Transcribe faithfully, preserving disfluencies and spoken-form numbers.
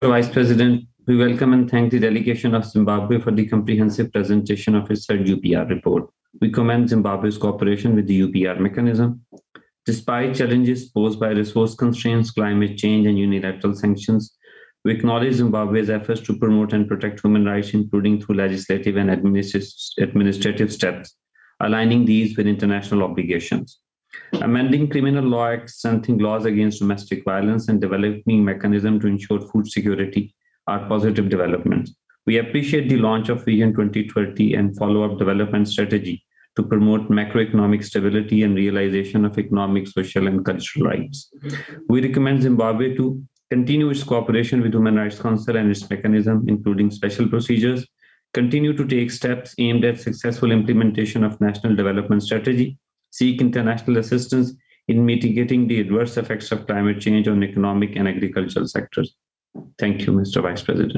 Vice President, we welcome and thank the delegation of Zimbabwe for the comprehensive presentation of its third U P R report. We commend Zimbabwe's cooperation with the U P R mechanism. Despite challenges posed by resource constraints, climate change, and unilateral sanctions, we acknowledge Zimbabwe's efforts to promote and protect human rights, including through legislative and administrative steps, aligning these with international obligations. Amending criminal law acts, strengthening laws against domestic violence, and developing mechanisms to ensure food security are positive developments. We appreciate the launch of Vision twenty thirty and follow-up development strategy to promote macroeconomic stability and realization of economic, social, and cultural rights. We recommend Zimbabwe to continue its cooperation with Human Rights Council and its mechanism, including special procedures, continue to take steps aimed at successful implementation of national development strategy, seek international assistance in mitigating the adverse effects of climate change on economic and agricultural sectors. Thank you, Mister Vice President.